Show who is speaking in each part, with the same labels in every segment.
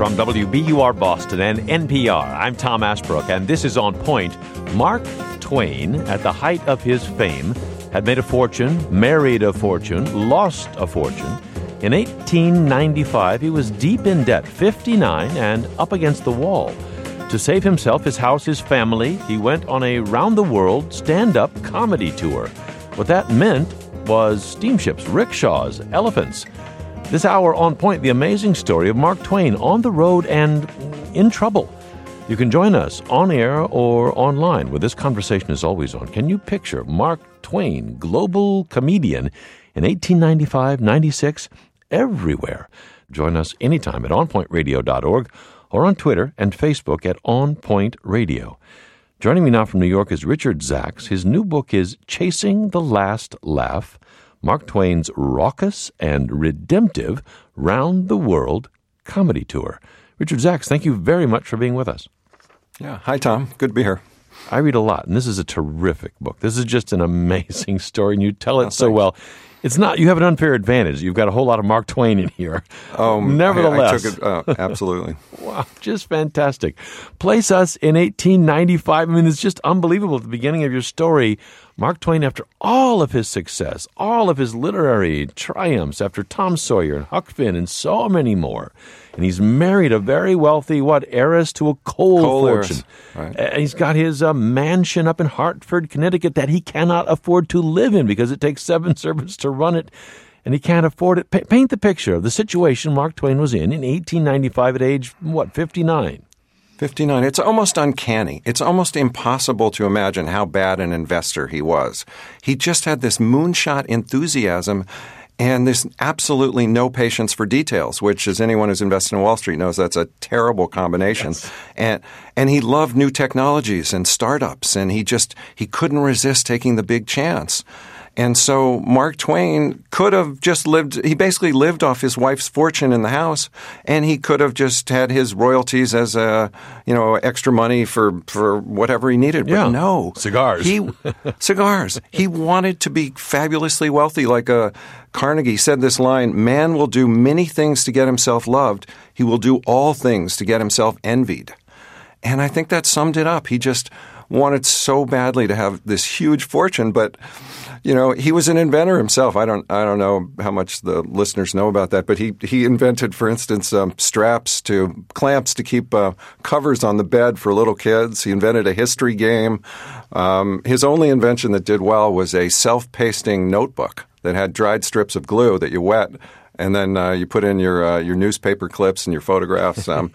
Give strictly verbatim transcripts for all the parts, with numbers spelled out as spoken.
Speaker 1: From W B U R Boston and N P R, I'm Tom Ashbrook, and this is On Point. Mark Twain, at the height of his fame, had made a fortune, married a fortune, lost a fortune. In eighteen ninety-five, he was deep in debt, fifty-nine, and up against the wall. To save himself, his house, his family, he went on a round-the-world stand-up comedy tour. What that meant was steamships, rickshaws, elephants. This hour, On Point, the amazing story of Mark Twain on the road and in trouble. You can join us on air or online, where this conversation is always on. Can you picture Mark Twain, global comedian, in eighteen ninety-five, ninety-six, everywhere? Join us anytime at on point radio dot org or on Twitter and Facebook at On Point Radio. Joining me now from New York is Richard Zacks. His new book is Chasing the Last Laugh, Mark Twain's raucous and redemptive round-the-world comedy tour. Richard Zacks, thank you very much for being with us.
Speaker 2: Yeah. Hi, Tom. Good to be here.
Speaker 1: I read a lot, and this is a terrific book. This is just an amazing story, and you tell it oh, so well. It's not, you have an unfair advantage. You've got a whole lot of Mark Twain in here.
Speaker 2: Oh,
Speaker 1: Nevertheless.
Speaker 2: I, I took it, uh, absolutely.
Speaker 1: Wow, just fantastic. Place us in eighteen ninety-five. I mean, it's just unbelievable at the beginning of your story. Mark Twain, after all of his success, all of his literary triumphs, after Tom Sawyer and Huck Finn and so many more, and he's married a very wealthy, what, heiress to a coal,
Speaker 2: coal
Speaker 1: fortune.
Speaker 2: Right.
Speaker 1: Uh, he's got his uh, mansion up in Hartford, Connecticut, that he cannot afford to live in because it takes seven servants to run it, and he can't afford it. Pa- paint the picture of the situation Mark Twain was in in eighteen ninety-five at age, what, fifty-nine?
Speaker 2: fifty-nine. It's almost uncanny. It's almost impossible to imagine how bad an investor he was. He just had this moonshot enthusiasm and there's absolutely no patience for details, which, as anyone who's invested in Wall Street knows, that's a terrible combination.
Speaker 1: Yes.
Speaker 2: And and he loved new technologies and startups, and he just he couldn't resist taking the big chance. And so Mark Twain could have just lived – he basically lived off his wife's fortune in the house, and he could have just had his royalties as a, you know, extra money for, for whatever he needed. But
Speaker 1: yeah.
Speaker 2: no.
Speaker 1: Cigars.
Speaker 2: He, cigars. He wanted to be fabulously wealthy. Like a Carnegie said this line, "Man will do many things to get himself loved. He will do all things to get himself envied." And I think that summed it up. He just wanted so badly to have this huge fortune, but – you know, he was an inventor himself. I don't I don't know how much the listeners know about that, but he, he invented, for instance, um, straps to clamps to keep uh, covers on the bed for little kids. He invented a history game. Um, his only invention that did well was a self-pasting notebook that had dried strips of glue that you wet, and then uh, you put in your uh, your newspaper clips and your photographs. Um,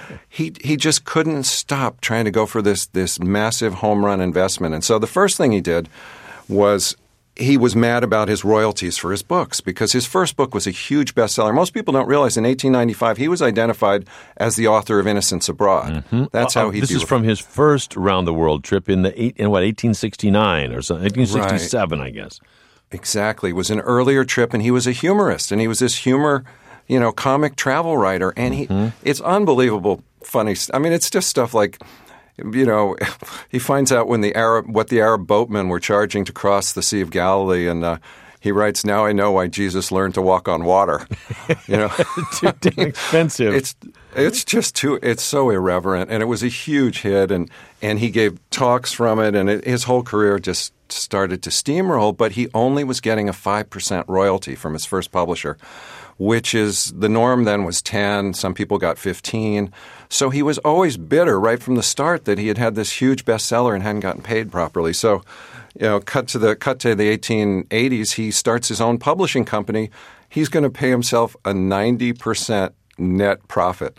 Speaker 2: he he just couldn't stop trying to go for this this massive home run investment. And so the first thing he did was he was mad about his royalties for his books because his first book was a huge bestseller. Most people don't realize in eighteen ninety-five he was identified as the author of Innocents Abroad.
Speaker 1: Mm-hmm.
Speaker 2: That's how he.
Speaker 1: This is from his first round-the-world trip in the eight, in what eighteen sixty-nine or something, eighteen sixty-seven, right. I guess.
Speaker 2: Exactly, it was an earlier trip, and he was a humorist, and he was this humor, you know, comic travel writer, and he. Mm-hmm. It's unbelievable, funny. I mean, it's just stuff like. You know, he finds out when the Arab what the Arab boatmen were charging to cross the Sea of Galilee, and uh, he writes, "Now I know why Jesus learned to walk on water." You know,
Speaker 1: too damn expensive.
Speaker 2: It's it's just too. It's so irreverent, and it was a huge hit, and and he gave talks from it, and it, his whole career just started to steamroll. But he only was getting a five percent royalty from his first publisher, which is the norm then was ten. Some people got fifteen. So he was always bitter right from the start that he had had this huge bestseller and hadn't gotten paid properly. So, you know, cut to the cut to the eighteen eighties, he starts his own publishing company. He's going to pay himself a ninety percent net profit.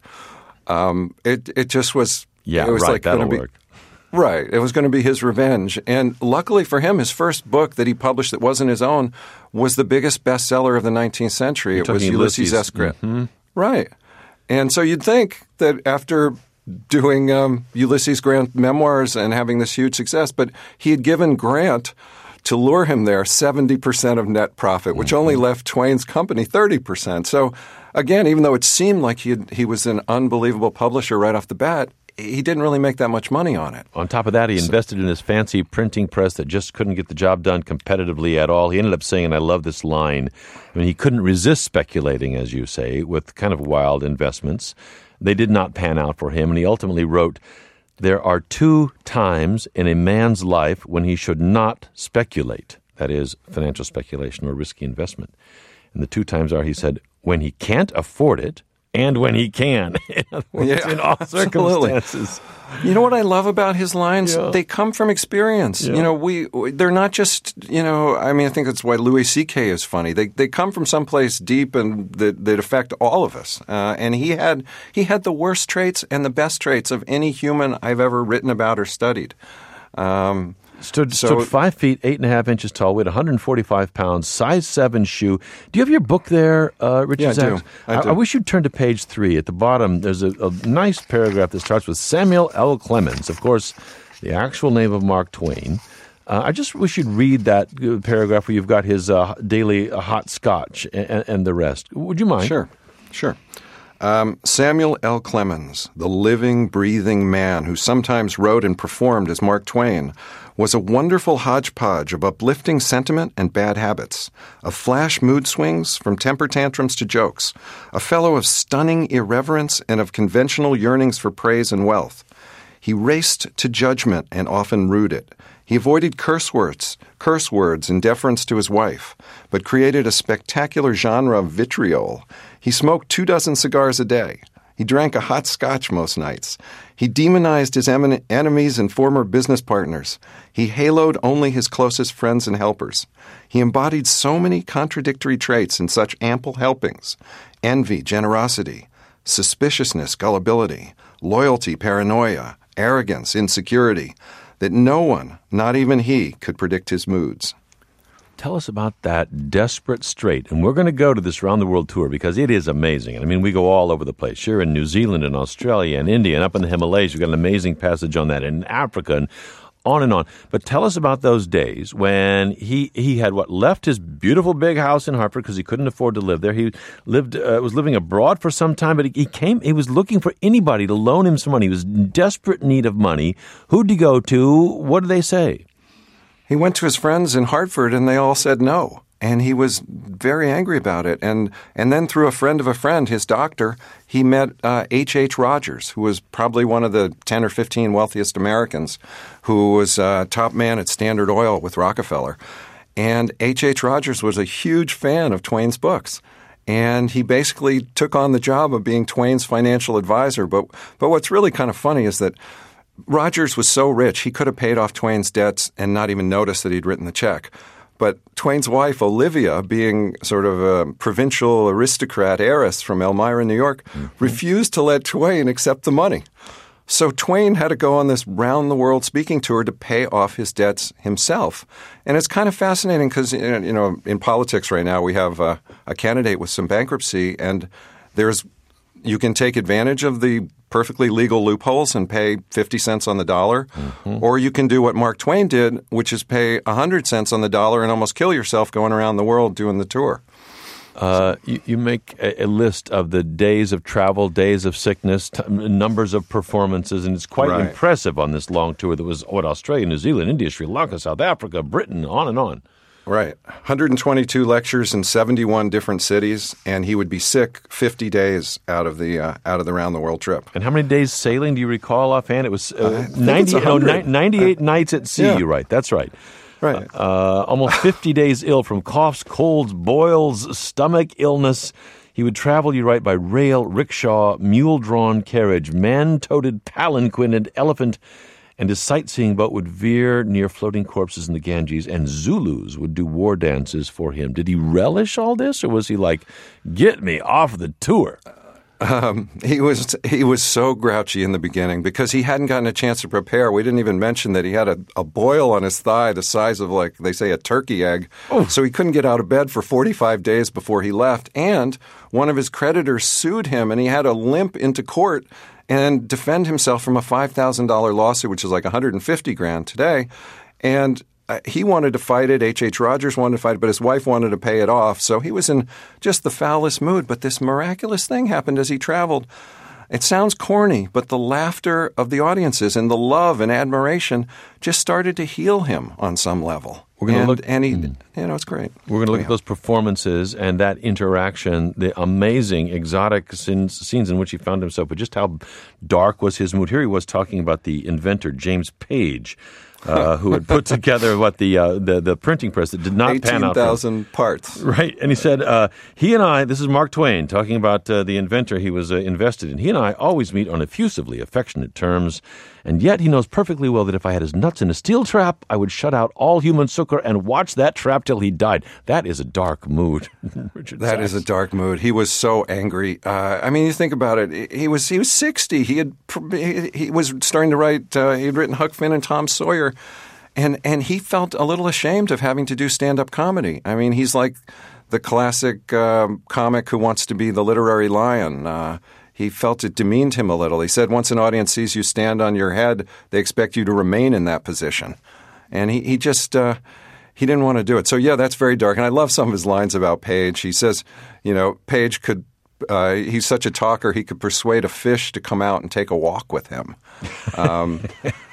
Speaker 2: Um, it it just was
Speaker 1: yeah,
Speaker 2: it was
Speaker 1: right,
Speaker 2: like
Speaker 1: that'll
Speaker 2: going to be
Speaker 1: work.
Speaker 2: Right. It was going to be his revenge. And luckily for him, his first book that he published that wasn't his own was the biggest bestseller of the nineteenth century.
Speaker 1: You're
Speaker 2: it was Ulysses,
Speaker 1: Ulysses
Speaker 2: S. Grant.
Speaker 1: Mm-hmm.
Speaker 2: Right. And so you'd think that after doing um, Ulysses Grant memoirs and having this huge success, but he had given Grant, to lure him there, seventy percent of net profit, which mm-hmm. only left Twain's company thirty percent. So again, even though it seemed like he had, he was an unbelievable publisher right off the bat, he didn't really make that much money on it.
Speaker 1: On top of that, he
Speaker 2: So-
Speaker 1: invested in his fancy printing press that just couldn't get the job done competitively at all. He ended up saying, and I love this line, I mean, he couldn't resist speculating, as you say, with kind of wild investments. They did not pan out for him, and he ultimately wrote, "There are two times in a man's life when he should not speculate." That is, financial speculation or risky investment. And the two times are, he said, when he can't afford it and when he can. In other words,
Speaker 2: Yeah,
Speaker 1: in all
Speaker 2: absolutely.
Speaker 1: circumstances.
Speaker 2: You know what I love about his lines?
Speaker 1: Yeah.
Speaker 2: They come from experience.
Speaker 1: Yeah.
Speaker 2: You know, we they're not just, you know, I mean, I think that's why Louis C K is funny. They they come from someplace deep and that, that affect all of us. Uh, and he had he had the worst traits and the best traits of any human I've ever written about or studied. Um,
Speaker 1: Stood,
Speaker 2: So-
Speaker 1: stood five feet, eight and a half inches tall, weighed one hundred forty-five pounds, size seven shoe. Do you have your book there, uh, Richard
Speaker 2: Yeah, I do.
Speaker 1: Zacks?
Speaker 2: I do.
Speaker 1: I wish you'd turn to page three. At the bottom, there's a, a nice paragraph that starts with Samuel L. Clemens, of course, the actual name of Mark Twain. Uh, I just wish you'd read that uh, paragraph where you've got his uh, daily uh, hot scotch and, and the rest. Would you mind?
Speaker 2: Sure, sure. Um, Samuel L. Clemens, the living, breathing man who sometimes wrote and performed as Mark Twain, was a wonderful hodgepodge of uplifting sentiment and bad habits, of flash mood swings from temper tantrums to jokes, a fellow of stunning irreverence and of conventional yearnings for praise and wealth. He raced to judgment and often rued it. He avoided curse words, curse words in deference to his wife, but created a spectacular genre of vitriol. He smoked two dozen cigars a day. He drank a hot scotch most nights. He demonized his emin- enemies and former business partners. He haloed only his closest friends and helpers. He embodied so many contradictory traits in such ample helpings: envy, generosity, suspiciousness, gullibility, loyalty, paranoia, arrogance, insecurity, that no one, not even he, could predict his moods.
Speaker 1: Tell us about that desperate strait. And we're going to go to this round-the-world tour because it is amazing. I mean, we go all over the place. You're in New Zealand and Australia and India and up in the Himalayas. You've got an amazing passage on that in Africa and on and on. But tell us about those days when he, he had, what, left his beautiful big house in Hartford because he couldn't afford to live there. He lived uh, was living abroad for some time, but he, he came. He was looking for anybody to loan him some money. He was in desperate need of money. Who'd he go to? What did they say?
Speaker 2: He went to his friends in Hartford, and they all said no. And he was very angry about it. And and then through a friend of a friend, his doctor, he met uh, H H. Rogers, who was probably one of the ten or fifteen wealthiest Americans, who was uh, top man at Standard Oil with Rockefeller. And H H. Rogers was a huge fan of Twain's books. And he basically took on the job of being Twain's financial advisor. But but what's really kind of funny is that Rogers was so rich, he could have paid off Twain's debts and not even noticed that he'd written the check. But Twain's wife, Olivia, being sort of a provincial aristocrat heiress from Elmira, New York, mm-hmm. refused to let Twain accept the money. So Twain had to go on this round-the-world speaking tour to pay off his debts himself. And it's kind of fascinating because, you know, in politics right now we have a, a candidate with some bankruptcy, and there's you can take advantage of the perfectly legal loopholes and pay fifty cents on the dollar, mm-hmm. or you can do what Mark Twain did, which is pay one hundred cents on the dollar and almost kill yourself going around the world doing the tour.
Speaker 1: Uh, you, you make a, a list of the days of travel, days of sickness, t- numbers of performances, and it's quite
Speaker 2: Right.
Speaker 1: impressive on this long tour that was, what, Australia, New Zealand, India, Sri Lanka, South Africa, Britain, on and on.
Speaker 2: Right. one hundred twenty-two lectures in seventy-one different cities, and he would be sick fifty days out of the uh, out of the round the world trip.
Speaker 1: And how many days sailing do you recall offhand? It was uh,
Speaker 2: I think
Speaker 1: ninety,
Speaker 2: it's
Speaker 1: no,
Speaker 2: one hundred.
Speaker 1: ni- ninety-eight uh, nights at sea,
Speaker 2: yeah.
Speaker 1: you're right. That's right.
Speaker 2: Right.
Speaker 1: Uh, almost fifty days ill from coughs, colds, boils, stomach illness. He would travel, you write, by rail, rickshaw, mule-drawn carriage, man-toted palanquin, and elephant. And his sightseeing boat would veer near floating corpses in the Ganges, and Zulus would do war dances for him. Did he relish all this, or was he like, get me off the tour?
Speaker 2: Um, he was he was so grouchy in the beginning because he hadn't gotten a chance to prepare. We didn't even mention that he had a, a boil on his thigh the size of, like they say, a turkey egg.
Speaker 1: Oh.
Speaker 2: So he couldn't get out of bed for forty-five days before he left. And one of his creditors sued him, and he had to limp into court and defend himself from a five thousand dollars lawsuit, which is like one hundred fifty grand today. And uh, he wanted to fight it. H H. Rogers wanted to fight it, but his wife wanted to pay it off. So he was in just the foulest mood. But this miraculous thing happened as he traveled. It sounds corny, but the laughter of the audiences and the love and admiration just started to heal him on some level.
Speaker 1: We're going to look,
Speaker 2: and he, mm. you know, it's great.
Speaker 1: We're going to look
Speaker 2: yeah.
Speaker 1: at those performances and that interaction, the amazing, exotic scenes, scenes in which he found himself, but just how dark was his mood. Here he was talking about the inventor, James Page, uh, who had put together what the, uh, the the printing press that did not pan out.
Speaker 2: eighteen thousand parts.
Speaker 1: Right. And he said, uh, he and I, this is Mark Twain talking about uh, the inventor he was uh, invested in. He and I always meet on effusively affectionate terms. And yet he knows perfectly well that if I had his nuts in a steel trap, I would shut out all human succor and watch that trap till he died. That is a dark mood, Richard
Speaker 2: That
Speaker 1: Sachs.
Speaker 2: is a dark mood. He was so angry. Uh, I mean, you think about it. He was he was sixty. He had he, he was starting to write. Uh, he had written Huck Finn and Tom Sawyer, and and he felt a little ashamed of having to do stand-up comedy. I mean, he's like the classic um, comic who wants to be the literary lion. Uh, He felt it demeaned him a little. He said, once an audience sees you stand on your head, they expect you to remain in that position. And he, he just, uh, he didn't want to do it. So, yeah, that's very dark. And I love some of his lines about Page. He says, you know, Page could, uh, he's such a talker, he could persuade a fish to come out and take a walk with him. Um,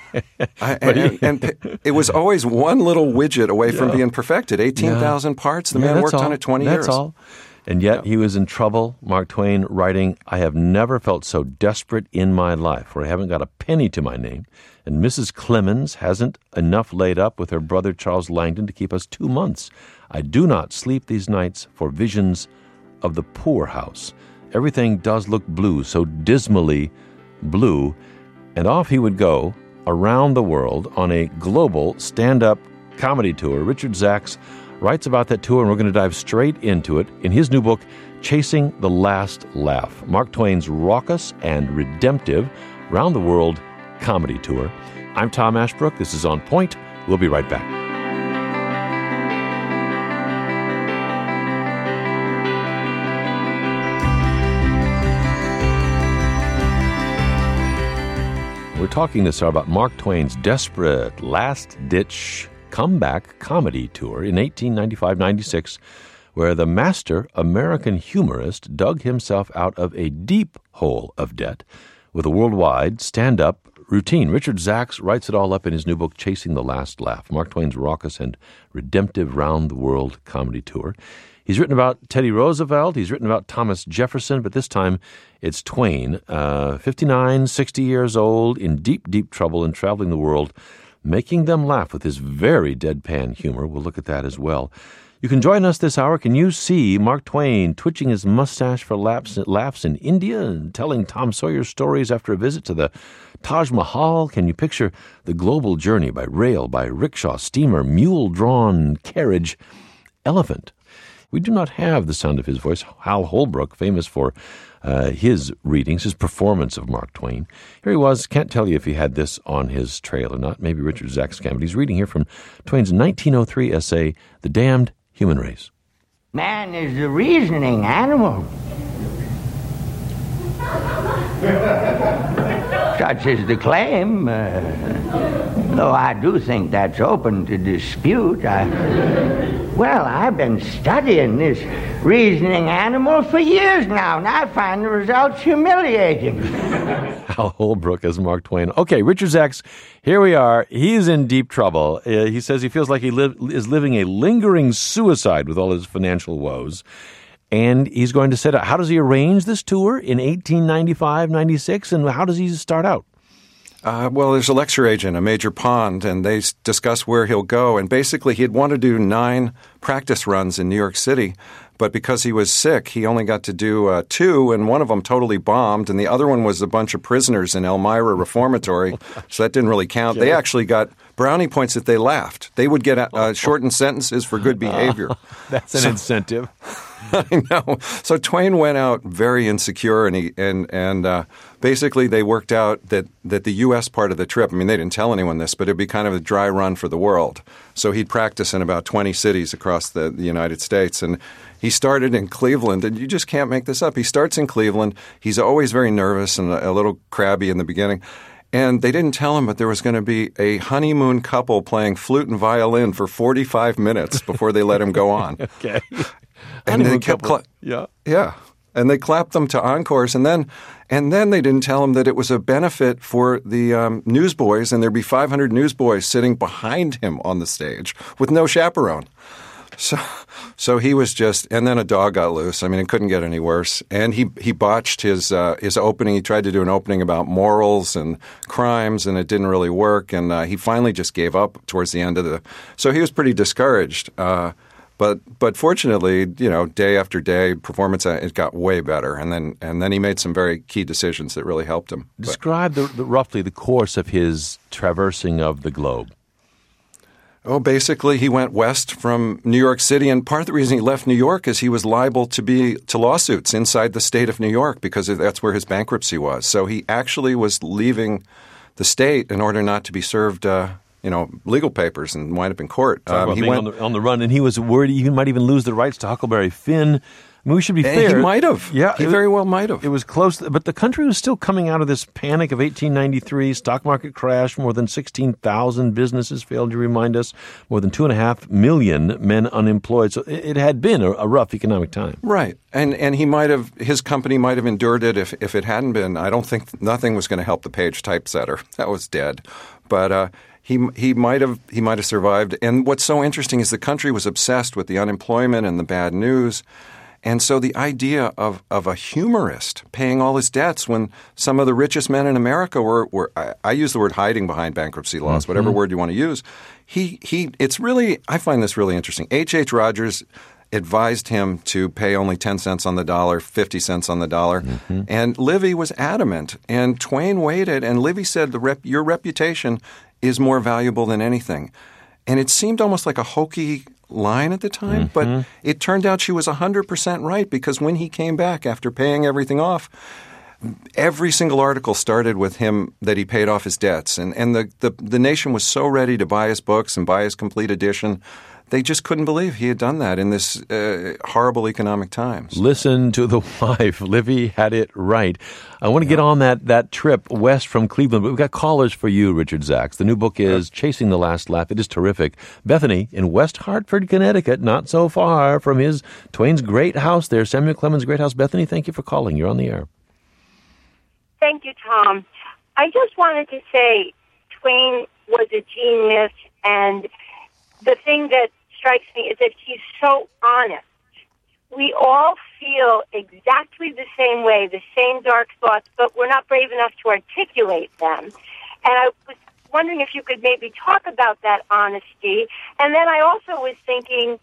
Speaker 2: I, and, and, and it was always one little widget away from yeah. being perfected. eighteen thousand yeah. parts. The yeah, man worked
Speaker 1: all.
Speaker 2: on it twenty
Speaker 1: that's
Speaker 2: years.
Speaker 1: That's all. And yet he was in trouble, Mark Twain, writing, I have never felt so desperate in my life, for I haven't got a penny to my name, and Missus Clemens hasn't enough laid up with her brother Charles Langdon to keep us two months. I do not sleep these nights for visions of the poorhouse. Everything does look blue, so dismally blue. And off he would go around the world on a global stand-up comedy tour. Richard Sachs writes about that tour, and we're going to dive straight into it in his new book, Chasing the Last Laugh, Mark Twain's raucous and redemptive round-the-world comedy tour. I'm Tom Ashbrook. This is On Point. We'll be right back. We're talking this hour about Mark Twain's desperate, last-ditch comeback comedy tour in eighteen ninety-five ninety-six, where the master American humorist dug himself out of a deep hole of debt with a worldwide stand-up routine. Richard Sachs writes it all up in his new book, Chasing the Last Laugh, Mark Twain's raucous and redemptive round-the-world comedy tour. He's written about Teddy Roosevelt, he's written about Thomas Jefferson, but this time it's Twain, uh, fifty-nine, sixty years old, in deep, deep trouble and traveling the world, making them laugh with his very deadpan humor. We'll look at that as well. You can join us this hour. Can you see Mark Twain twitching his mustache for laughs, laughs in India and telling Tom Sawyer stories after a visit to the Taj Mahal? Can you picture the global journey by rail, by rickshaw, steamer, mule-drawn carriage, elephant? We do not have the sound of his voice. Hal Holbrook, famous for uh, his readings, his performance of Mark Twain. Here he was. Can't tell you if he had this on his trail or not. Maybe Richard Sachs can, but he's reading here from Twain's nineteen oh three essay, The Damned Human Race.
Speaker 3: Man is a reasoning animal. Such is the claim. Uh, though I do think that's open to dispute. I, well, I've been studying this reasoning animal for years now, and I find the results humiliating.
Speaker 1: Hal Holbrook as Mark Twain. Okay, Richard Sachs, here we are. He's in deep trouble. Uh, he says he feels like he li- is living a lingering suicide with all his financial woes. And he's going to set out. How does he arrange this tour in eighteen ninety-five ninety-six, and how does he start out?
Speaker 2: Uh, well, there's a lecture agent, a Major Pond, and they s- discuss where he'll go. And basically, he'd want to do nine practice runs in New York City, but because he was sick, he only got to do uh, two, and one of them totally bombed, and the other one was a bunch of prisoners in Elmira Reformatory, so that didn't really count. Okay. They actually got brownie points if they laughed. They would get uh, shortened sentences for good behavior.
Speaker 1: That's an so, incentive.
Speaker 2: I know. So Twain went out very insecure, and he and and uh, basically they worked out that that the U S part of the trip. I mean, they didn't tell anyone this, but it'd be kind of a dry run for the world. So he'd practice in about twenty cities across the, the United States, and he started in Cleveland. And you just can't make this up. He starts in Cleveland. He's always very nervous and a, a little crabby in the beginning. And they didn't tell him, but there was going to be a honeymoon couple playing flute and violin for forty-five minutes before they let him go on.
Speaker 1: Okay.
Speaker 2: And they kept, cl-
Speaker 1: yeah,
Speaker 2: yeah. And they clapped them to encores, and then and then they didn't tell him that it was a benefit for the um, newsboys, and there'd be five hundred newsboys sitting behind him on the stage with no chaperone. So so he was just – and then a dog got loose. I mean, it couldn't get any worse. And he, he botched his uh, his opening. He tried to do an opening about morals and crimes, and it didn't really work. And uh, he finally just gave up towards the end of the – so he was pretty discouraged. Uh, but but fortunately, you know, day after day, performance, it got way better. And then and then he made some very key decisions that really helped him.
Speaker 1: Describe the, the, roughly the course of his traversing of the globe.
Speaker 2: Oh, basically, he went west from New York City, and part of the reason he left New York is he was liable to be to lawsuits inside the state of New York because that's where his bankruptcy was. So he actually was leaving the state in order not to be served, uh, you know, legal papers and wind up in court.
Speaker 1: Um, he went on the, on the run, and he was worried he might even lose the rights to Huckleberry Finn. I mean, we should be fair.
Speaker 2: He might have.
Speaker 1: Yeah,
Speaker 2: he very well might have.
Speaker 1: It was close, but the country was still coming out of this panic of eighteen ninety-three. Stock market crash. More than sixteen thousand businesses failed, you remind us. More than two and a half million men unemployed. So it, it had been a, a rough economic time.
Speaker 2: Right. And and he might have, his company might have endured it if, if it hadn't been. I don't think nothing was going to help the Page typesetter. That was dead. But uh, he he might have he might have survived. And what's so interesting is the country was obsessed with the unemployment and the bad news. And so the idea of, of a humorist paying all his debts when some of the richest men in America were, were I, I use the word hiding behind bankruptcy laws, mm-hmm. whatever word you want to use. He he it's really I find this really interesting. H H. Rogers advised him to pay only ten cents on the dollar, fifty cents on the dollar. Mm-hmm. And Livy was adamant. And Twain waited, and Livy said the rep, your reputation is more valuable than anything. And it seemed almost like a hokey line at the time, mm-hmm. but it turned out she was one hundred percent right because when he came back after paying everything off, every single article started with him that he paid off his debts. And, and the, the, the nation was so ready to buy his books and buy his complete edition. They just couldn't believe he had done that in this uh, horrible economic times.
Speaker 1: Listen to the wife. Livy had it right. I want to yeah. get on that, that trip west from Cleveland, but we've got callers for you, Richard Zacks. The new book is Chasing the Last Laugh. It is terrific. Bethany in West Hartford, Connecticut, not so far from his Twain's great house there, Samuel Clemens' great house. Bethany, thank you for calling. You're on the air.
Speaker 4: Thank you, Tom. I just wanted to say Twain was a genius, and the thing that strikes me is that he's so honest. We all feel exactly the same way, the same dark thoughts, but we're not brave enough to articulate them. And I was wondering if you could maybe talk about that honesty. And then I also was thinking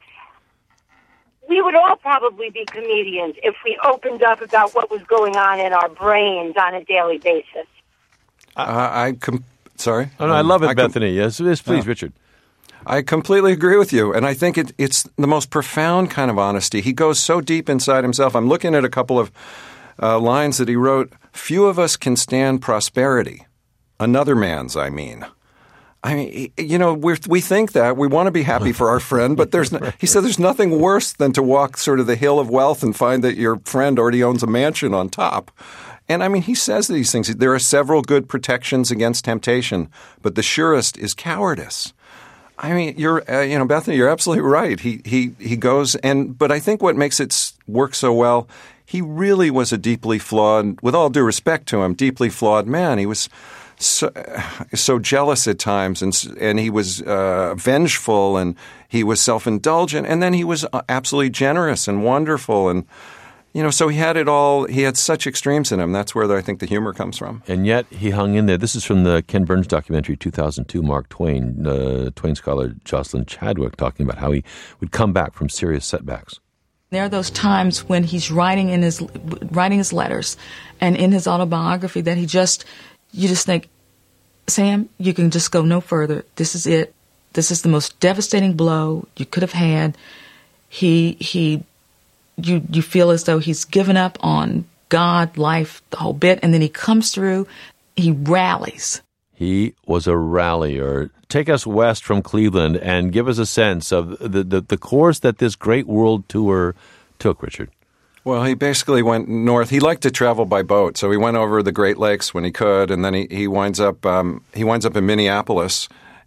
Speaker 4: we would all probably be comedians if we opened up about what was going on in our brains on a daily basis.
Speaker 2: Uh, I com- Sorry?
Speaker 1: Oh, no, I love it, I Bethany. Com- yes, yes, please,
Speaker 2: yeah.
Speaker 1: Richard.
Speaker 2: I completely agree with you, and I think it, it's the most profound kind of honesty. He goes so deep inside himself. I'm looking at a couple of uh, lines that he wrote. Few of us can stand prosperity. Another man's, I mean. I mean, you know, we we think that. We want to be happy for our friend, but there's no, he said there's nothing worse than to walk sort of the hill of wealth and find that your friend already owns a mansion on top. And, I mean, he says these things. There are several good protections against temptation, but the surest is cowardice. I mean, you're, uh, you know, Bethany, you're absolutely right. He he he goes and, but I think what makes it work so well, he really was a deeply flawed, with all due respect to him, deeply flawed man. He was so, so jealous at times, and and he was uh, vengeful, and he was self-indulgent, and then he was absolutely generous and wonderful, and you know, so he had it all. He had such extremes in him. That's where the, I think the humor comes from.
Speaker 1: And yet he hung in there. This is from the Ken Burns documentary, two thousand two, Mark Twain, uh, Twain scholar Jocelyn Chadwick, talking about how he would come back from serious setbacks.
Speaker 5: There are those times when he's writing in his writing his letters and in his autobiography that he just, you just think, Sam, you can just go no further. This is it. This is the most devastating blow you could have had. He he. You you feel as though he's given up on God, life, the whole bit, and then he comes through, he rallies.
Speaker 1: He was a rallier. Take us west from Cleveland and give us a sense of the, the, the course that this great world tour took, Richard.
Speaker 2: Well, he basically went north. He liked to travel by boat, so he went over the Great Lakes when he could, and then he, he winds up um, he winds up in Minneapolis.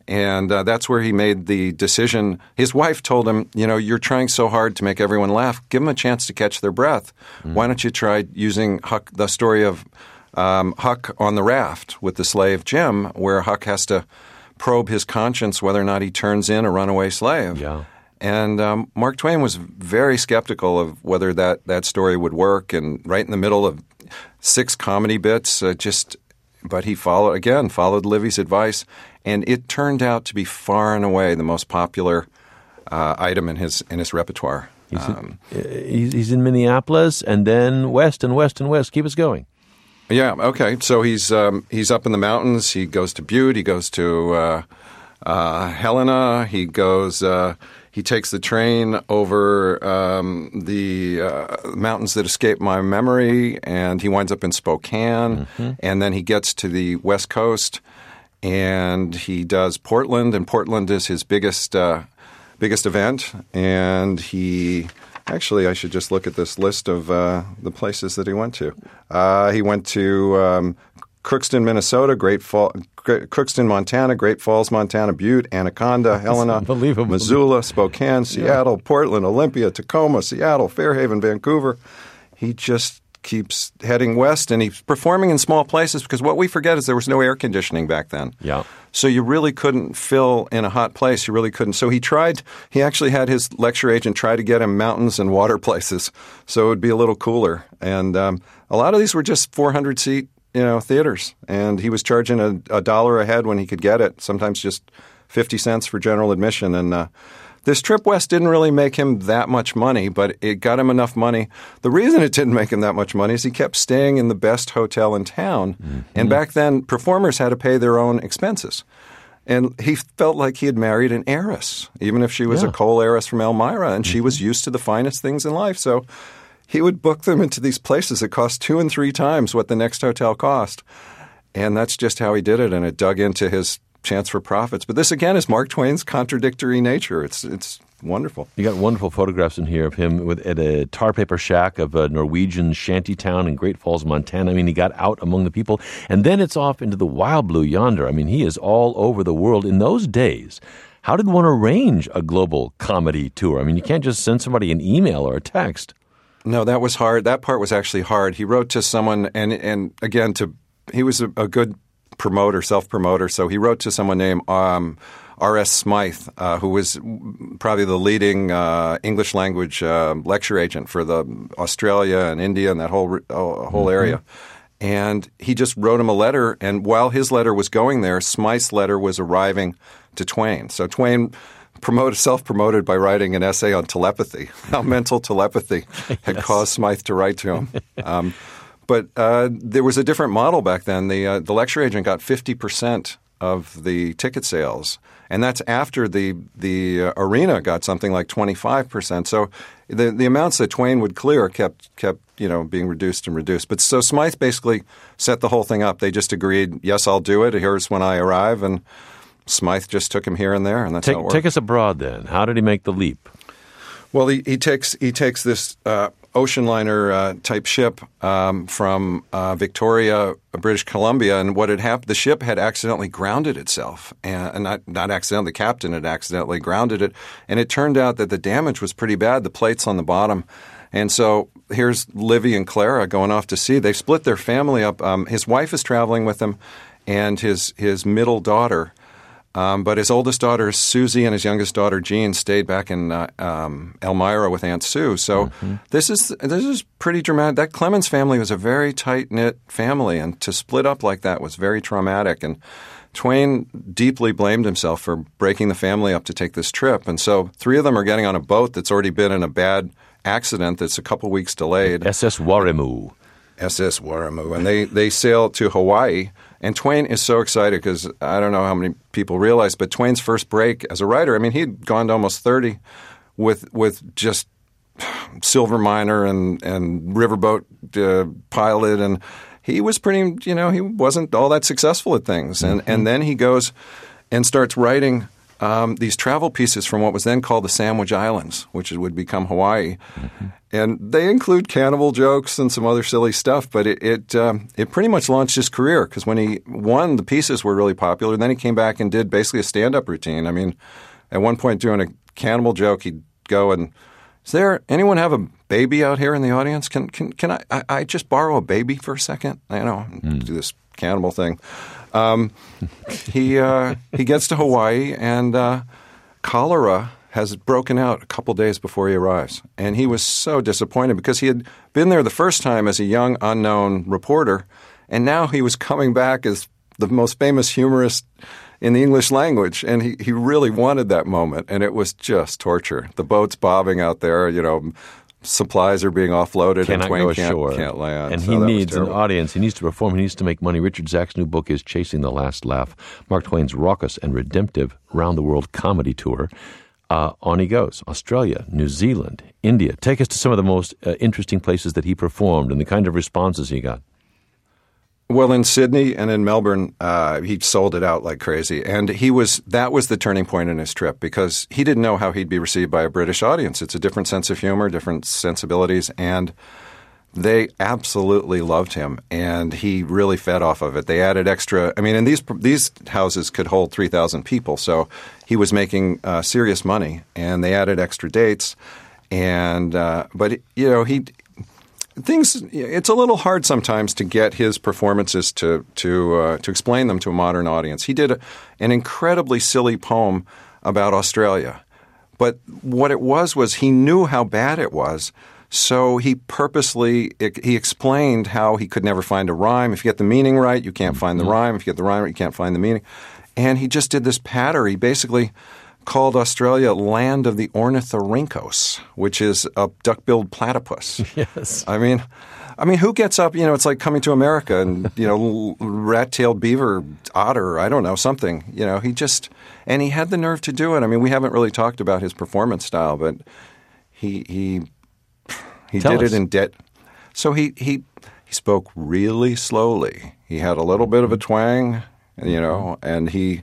Speaker 2: And uh, that's where he made the decision. His wife told him, you know, you're trying so hard to make everyone laugh. Give them a chance to catch their breath. Mm. Why don't you try using Huck, the story of um, Huck on the raft with the slave Jim, where Huck has to probe his conscience whether or not he turns in a runaway slave.
Speaker 1: Yeah.
Speaker 2: And um, Mark Twain was very skeptical of whether that, that story would work. And right in the middle of six comedy bits, uh, just but he followed again followed Livy's advice. And it turned out to be far and away the most popular uh, item in his in his repertoire.
Speaker 1: He's,
Speaker 2: um,
Speaker 1: in, he's in Minneapolis, and then west and west and west. Keep us going.
Speaker 2: Yeah. Okay. So he's um, he's up in the mountains. He goes to Butte. He goes to uh, uh, Helena. He goes. Uh, he takes the train over um, the uh, mountains that escape my memory, and he winds up in Spokane. Mm-hmm. And then he gets to the West Coast. And he does Portland, and Portland is his biggest uh, biggest event. And he actually, I should just look at this list of uh, the places that he went to. Uh, he went to um, Crookston, Minnesota, Great Fall, Crookston, Montana, Great Falls, Montana, Butte, Anaconda, Helena, Missoula, Spokane, Seattle, yeah. Portland, Olympia, Tacoma, Seattle, Fairhaven, Vancouver. He just keeps heading west, and he's performing in small places because what we forget is there was no air conditioning back then.
Speaker 1: Yeah.
Speaker 2: So you really couldn't fill in a hot place. You really couldn't. So he tried – he actually had his lecture agent try to get him mountains and water places so it would be a little cooler. And um, a lot of these were just four hundred seat, you know, theaters, and he was charging a, a dollar a head when he could get it, sometimes just fifty cents for general admission. And uh, this trip west didn't really make him that much money, but it got him enough money. The reason it didn't make him that much money is he kept staying in the best hotel in town. Mm-hmm. And back then, performers had to pay their own expenses. And he felt like he had married an heiress, even if she was yeah. a coal heiress from Elmira, and mm-hmm. she was used to the finest things in life. So he would book them into these places that cost two and three times what the next hotel cost. And that's just how he did it, and it dug into his chance for profits. But this, again, is Mark Twain's contradictory nature. It's it's wonderful.
Speaker 1: You got wonderful photographs in here of him with at a tar paper shack of a Norwegian shanty town in Great Falls, Montana. I mean, he got out among the people. And then it's off into the wild blue yonder. I mean, he is all over the world. In those days, how did one arrange a global comedy tour? I mean, you can't just send somebody an email or a text.
Speaker 2: No, that was hard. That part was actually hard. He wrote to someone, and, and again, to he was a, a good promoter, self-promoter. So he wrote to someone named um, R S Smythe, uh, who was probably the leading uh, English language uh, lecture agent for the Australia and India and that whole uh, whole mm-hmm. area. And he just wrote him a letter. And while his letter was going there, Smythe's letter was arriving to Twain. So Twain promoted, self-promoted by writing an essay on telepathy, how mental telepathy had yes. caused Smythe to write to him. Um, But uh, there was a different model back then. The uh, the lecture agent got fifty percent of the ticket sales, and that's after the the uh, arena got something like twenty-five percent. So the the amounts that Twain would clear kept kept you know being reduced and reduced. But so Smythe basically set the whole thing up. They just agreed, yes, I'll do it. Here's when I arrive, and Smythe just took him here and there, and that's
Speaker 1: take,
Speaker 2: how it worked.
Speaker 1: Take us abroad then. How did he make the leap?
Speaker 2: Well, he, he takes he takes this uh, ocean liner uh, type ship um, from uh, Victoria, British Columbia, and what had happened, the ship had accidentally grounded itself, and, and not not accidentally, the captain had accidentally grounded it, and it turned out that the damage was pretty bad. The plates on the bottom, and so here's Livy and Clara going off to sea. They split their family up. Um, his wife is traveling with him, and his his middle daughter. Um, but his oldest daughter, Susie, and his youngest daughter, Jean, stayed back in uh, um, Elmira with Aunt Sue. So mm-hmm. this is this is pretty dramatic. That Clemens family was a very tight-knit family, and to split up like that was very traumatic. And Twain deeply blamed himself for breaking the family up to take this trip. And so three of them are getting on a boat that's already been in a bad accident that's a couple weeks delayed.
Speaker 1: S S Waremu.
Speaker 2: S S Waremu. And they, they sail to Hawaii. And Twain is so excited because I don't know how many people realize, but Twain's first break as a writer, I mean, he'd gone to almost thirty with with just Silver Miner and, and Riverboat uh, Pilot. And he was pretty, you know, he wasn't all that successful at things. And, mm-hmm. and then he goes and starts writing um, these travel pieces from what was then called the Sandwich Islands, which would become Hawaii. Mm-hmm. And they include cannibal jokes and some other silly stuff, but it it, um, it pretty much launched his career because when he won, the pieces were really popular. Then he came back and did basically a stand-up routine. I mean, at one point doing a cannibal joke, he'd go and, is there anyone have a baby out here in the audience? Can can can I, I, I just borrow a baby for a second? You know, mm. do this cannibal thing. Um, he uh, he gets to Hawaii and uh, cholera has broken out a couple days before he arrives. And he was so disappointed because he had been there the first time as a young, unknown reporter, and now he was coming back as the most famous humorist in the English language. And he, he really wanted that moment, and it was just torture. The boat's bobbing out there, you know, supplies are being offloaded,
Speaker 1: Cannot
Speaker 2: and Twain
Speaker 1: go ashore.
Speaker 2: Can't, can't land.
Speaker 1: And
Speaker 2: so
Speaker 1: he
Speaker 2: that
Speaker 1: needs
Speaker 2: was
Speaker 1: an audience. He needs to perform. He needs to make money. Richard Zach's new book is Chasing the Last Laugh, Mark Twain's raucous and redemptive round-the-world comedy tour. Uh, on he goes. Australia, New Zealand, India. Take us to some of the most uh, interesting places that he performed and the kind of responses he got.
Speaker 2: Well, in Sydney and in Melbourne, uh, he sold it out like crazy. And he was that was the turning point in his trip because he didn't know how he'd be received by a British audience. It's a different sense of humor, different sensibilities, and they absolutely loved him, and he really fed off of it. They added extra – I mean, and these these houses could hold three thousand people, so he was making uh, serious money, and they added extra dates. And uh, but, you know, he – things – it's a little hard sometimes to get his performances to to uh, to explain them to a modern audience. He did a, an incredibly silly poem about Australia, but what it was was he knew how bad it was. So he purposely he explained how he could never find a rhyme. If you get the meaning right, you can't find the rhyme. If you get the rhyme right, you can't find the meaning. And he just did this patter. He basically called Australia land of the ornithorhynchos, which is a duck-billed platypus.
Speaker 1: Yes.
Speaker 2: I mean, I mean, who gets up, you know, it's like coming to America and, you know, rat-tailed beaver, otter, I don't know, something. You know, he just – and he had the nerve to do it. I mean, we haven't really talked about his performance style, but he he – He
Speaker 1: Tell
Speaker 2: did
Speaker 1: us.
Speaker 2: it in debt. So he, he he spoke really slowly. He had a little bit of a twang, you know, and he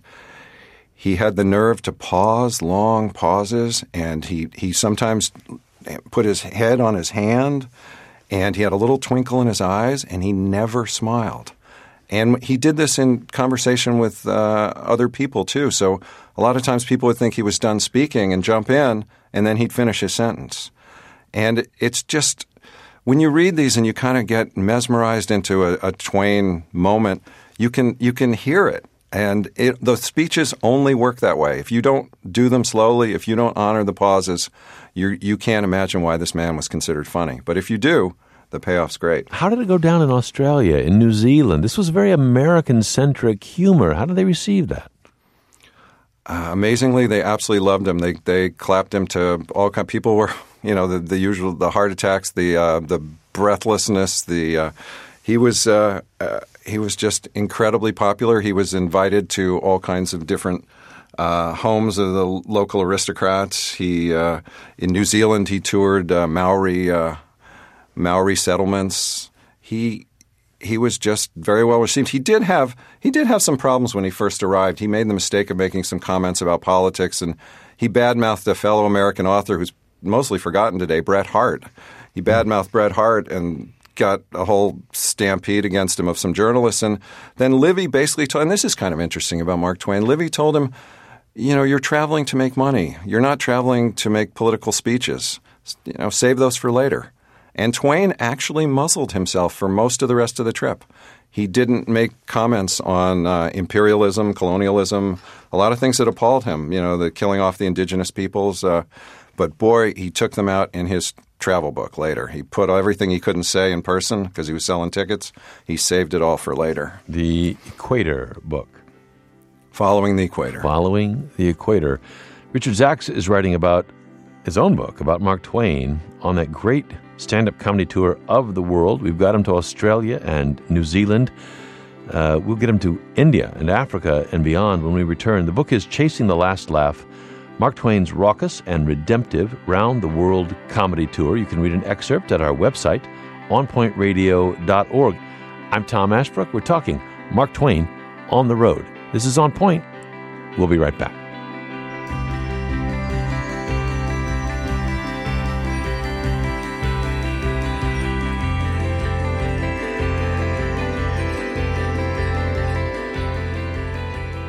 Speaker 2: he had the nerve to pause, long pauses, and he, he sometimes put his head on his hand, and he had a little twinkle in his eyes, and he never smiled. And he did this in conversation with uh, other people too. So a lot of times people would think he was done speaking and jump in, and then he'd finish his sentence. And it's just when you read these and you kind of get mesmerized into a, a Twain moment, you can you can hear it. And it, the speeches only work that way. If you don't do them slowly, if you don't honor the pauses, you you can't imagine why this man was considered funny. But if you do, the payoff's great.
Speaker 1: How did it go down in Australia, in New Zealand? This was very American-centric humor. How did they receive that?
Speaker 2: Uh, amazingly, they absolutely loved him. They they clapped him to all kind. People were, you know, the, the usual, the heart attacks, the uh, the breathlessness. The uh, he was uh, uh, he was just incredibly popular. He was invited to all kinds of different uh, homes of the local aristocrats. He uh, in New Zealand he toured uh, Maori uh, Maori settlements. He. He was just very well received. He did have he did have some problems when he first arrived. He made the mistake of making some comments about politics, and he badmouthed a fellow American author who's mostly forgotten today, Bret Hart. He badmouthed Bret Hart and got a whole stampede against him of some journalists. And then Livy basically told – and this is kind of interesting about Mark Twain. Livy told him, you know, you're traveling to make money. You're not traveling to make political speeches. You know, save those for later. And Twain actually muzzled himself for most of the rest of the trip. He didn't make comments on uh, imperialism, colonialism, a lot of things that appalled him, you know, the killing off the indigenous peoples. Uh, but, boy, he took them out in his travel book later. He put everything he couldn't say in person because he was selling tickets. He saved it all for later.
Speaker 1: The Equator book.
Speaker 2: Following the Equator.
Speaker 1: Following the Equator. Richard Zach is writing about his own book, about Mark Twain, on that great stand-up comedy tour of the world. We've got him to Australia and New Zealand. Uh, we'll get him to India and Africa and beyond when we return. The book is Chasing the Last Laugh, Mark Twain's raucous and redemptive round-the-world comedy tour. You can read an excerpt at our website, on point radio dot org. I'm Tom Ashbrook. We're talking Mark Twain on the road. This is On Point. We'll be right back.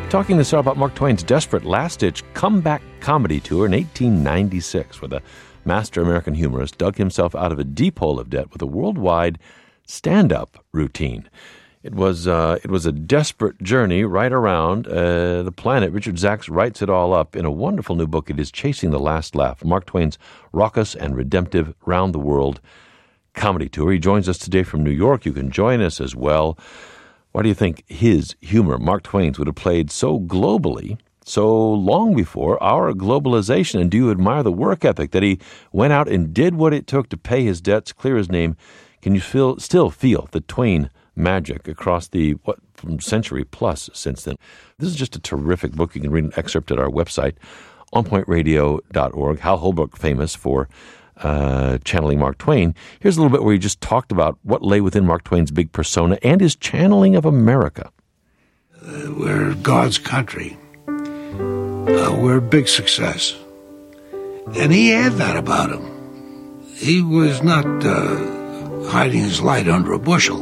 Speaker 1: Talking this hour about Mark Twain's desperate last-ditch comeback comedy tour in eighteen ninety-six, where the master American humorist dug himself out of a deep hole of debt with a worldwide stand-up routine. It was uh, it was a desperate journey right around uh, the planet. Richard Zacks writes it all up in a wonderful new book. It is Chasing the Last Laugh, Mark Twain's raucous and redemptive round-the-world comedy tour. He joins us today from New York. You can join us as well. Why do you think his humor, Mark Twain's, would have played so globally so long before our globalization? And do you admire the work ethic that he went out and did what it took to pay his debts, clear his name? Can you feel, still feel the Twain magic across the what from century plus since then? This is just a terrific book. You can read an excerpt at our website, on point radio dot org. Hal Holbrook, famous for uh, channeling Mark Twain. Here's a little bit where he just talked about what lay within Mark Twain's big persona and his channeling of America.
Speaker 6: Uh, we're God's country. Uh, we're a big success. And he had that about him. He was not uh, hiding his light under a bushel.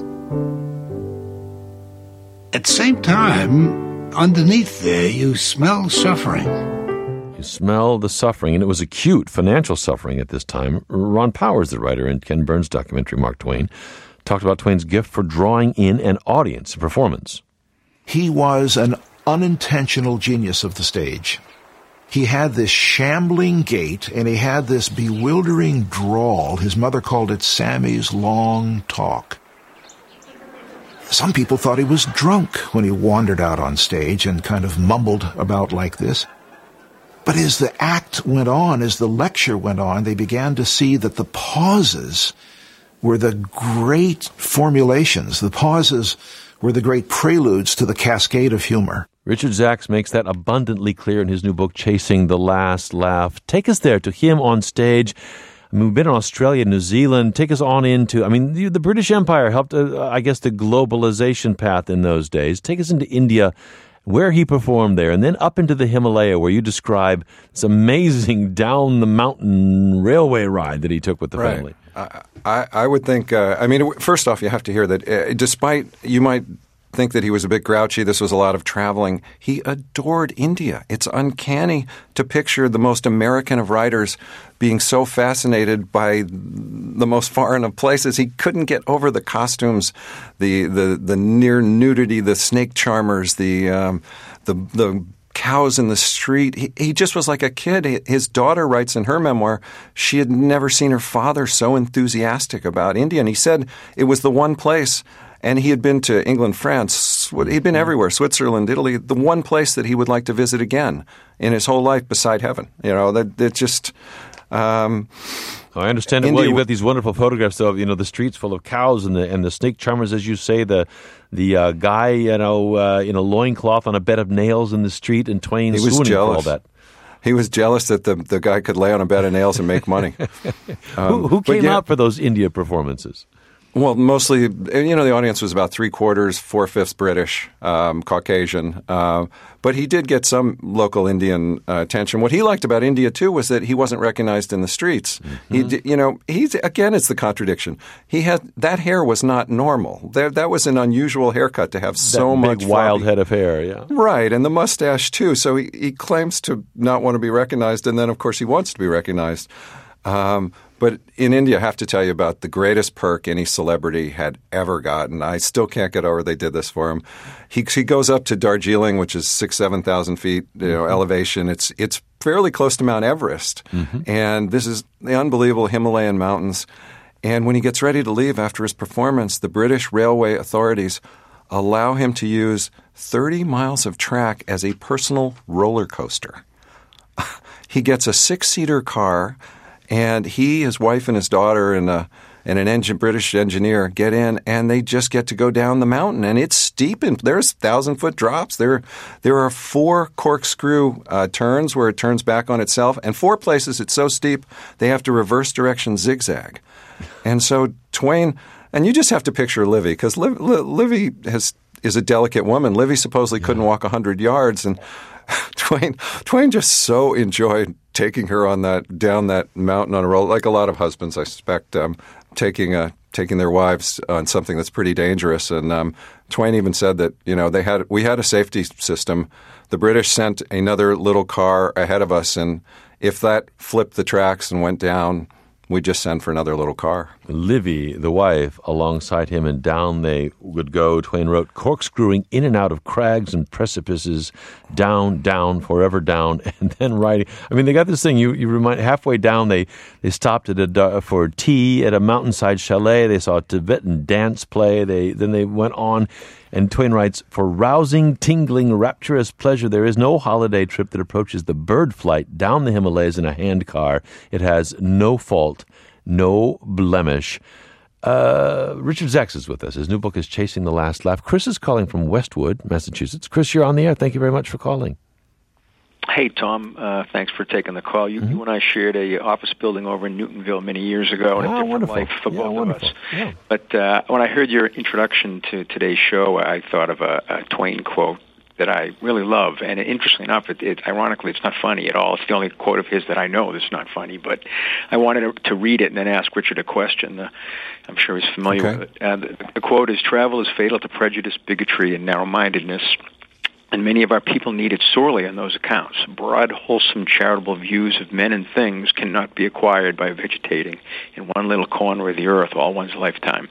Speaker 6: At the same time, underneath there, you smell suffering.
Speaker 1: You smell the suffering, and it was acute financial suffering at this time. Ron Powers, the writer in Ken Burns' documentary, Mark Twain, talked about Twain's gift for drawing in an audience, a performance.
Speaker 7: He was an unintentional genius of the stage. He had this shambling gait, and he had this bewildering drawl. His mother called it Sammy's long talk. Some people thought he was drunk when he wandered out on stage and kind of mumbled about like this. But as the act went on, as the lecture went on, they began to see that the pauses were the great formulations. The pauses were the great preludes to the cascade of humor.
Speaker 1: Richard Zacks makes that abundantly clear in his new book, Chasing the Last Laugh. Take us there to him on stage. I mean, we've been in Australia, New Zealand. Take us on into, I mean, the, the British Empire helped, uh, I guess, the globalization path in those days. Take us into India, where he performed there, and then up into the Himalaya, where you describe this amazing down-the-mountain railway ride that he took with the
Speaker 2: right.
Speaker 1: family.
Speaker 2: I, I, I would think, uh, I mean, first off, you have to hear that uh, despite, you might think that he was a bit grouchy, this was a lot of traveling, he adored India. It's uncanny to picture the most American of writers being so fascinated by the most foreign of places. He couldn't get over the costumes, the the, the near nudity, the snake charmers, the um, the the cows in the street. He, he just was like a kid. His daughter writes in her memoir she had never seen her father so enthusiastic about India. And he said it was the one place. And he had been to England, France. He'd been everywhere, Switzerland, Italy, the one place that he would like to visit again in his whole life beside heaven. You know, that, that just... Um,
Speaker 1: I understand it
Speaker 2: India,
Speaker 1: well. You've got these wonderful photographs of, you know, the streets full of cows and the and the snake charmers, as you say, the the uh, guy, you know, uh, in a loincloth on a bed of nails in the street, and Twain swooning for all that.
Speaker 2: He was jealous that the, the guy could lay on a bed of nails and make money.
Speaker 1: who,
Speaker 2: Um,
Speaker 1: who came
Speaker 2: yeah,
Speaker 1: out for those India performances?
Speaker 2: Well, mostly, you know, the audience was about three-quarters, four-fifths British, um, Caucasian. Uh, but he did get some local Indian uh, attention. What he liked about India, too, was that he wasn't recognized in the streets. Mm-hmm. He, did, you know, he's again, it's the contradiction. He had that hair was not normal. There, that was an unusual haircut to have so
Speaker 1: that
Speaker 2: much
Speaker 1: big wild
Speaker 2: floppy.
Speaker 1: head of hair, yeah.
Speaker 2: Right, and the mustache, too. So he, he claims to not want to be recognized, and then, of course, he wants to be recognized. Um, but in India, I have to tell you about the greatest perk any celebrity had ever gotten. I still can't get over they did this for him. He, he goes up to Darjeeling, which is six, seven thousand feet you know, mm-hmm. elevation. It's it's fairly close to Mount Everest, mm-hmm. and this is the unbelievable Himalayan mountains. And when he gets ready to leave after his performance, the British railway authorities allow him to use thirty miles of track as a personal roller coaster. He gets a six-seater car. And he, his wife, and his daughter, and a and an engine, British engineer get in, and they just get to go down the mountain. And it's steep, and there's thousand-foot drops. There, there are four corkscrew uh, turns where it turns back on itself, and four places it's so steep they have to reverse direction zigzag. And so Twain, and you just have to picture Livy, because Liv, Liv, Livy has is a delicate woman. Livy supposedly couldn't walk one hundred yards, and Twain Twain just so enjoyed taking her on that down that mountain on a roll, like a lot of husbands, I suspect, um, taking a taking their wives on something that's pretty dangerous. And um, Twain even said that, you know, they had we had a safety system. The British sent another little car ahead of us, and if that flipped the tracks and went down, we'd just send for another little car.
Speaker 1: Livy, the wife, alongside him, and down they would go. Twain wrote, corkscrewing in and out of crags and precipices, down, down, forever down, and then riding. I mean, they got this thing, you, you remind, halfway down, they, they stopped at a, for tea at a mountainside chalet. They saw a Tibetan dance play. They Then they went on. And Twain writes, for rousing, tingling, rapturous pleasure, there is no holiday trip that approaches the bird flight down the Himalayas in a handcar. It has no fault, no blemish. Uh, Richard Zacks is with us. His new book is Chasing the Last Laugh. Chris is calling from Westwood, Massachusetts. Chris, you're on the air. Thank you very much for calling.
Speaker 8: Hey, Tom. Uh, thanks for taking the call. You, mm-hmm. you and I shared a office building over in Newtonville many years ago, and
Speaker 1: oh,
Speaker 8: a different
Speaker 1: wonderful.
Speaker 8: life for
Speaker 1: yeah,
Speaker 8: both
Speaker 1: wonderful.
Speaker 8: of us.
Speaker 1: Yeah.
Speaker 8: But uh, when I heard your introduction to today's show, I thought of a, a Twain quote that I really love. And interestingly enough, it, it, ironically, it's not funny at all. It's the only quote of his that I know that's not funny. But I wanted to, to read it and then ask Richard a question. Uh, I'm sure he's familiar
Speaker 2: okay.
Speaker 8: with it. Uh, the, the quote is, travel is fatal to prejudice, bigotry, and narrow-mindedness. And many of our people need it sorely on those accounts. Broad, wholesome, charitable views of men and things cannot be acquired by vegetating in one little corner of the earth all one's lifetime.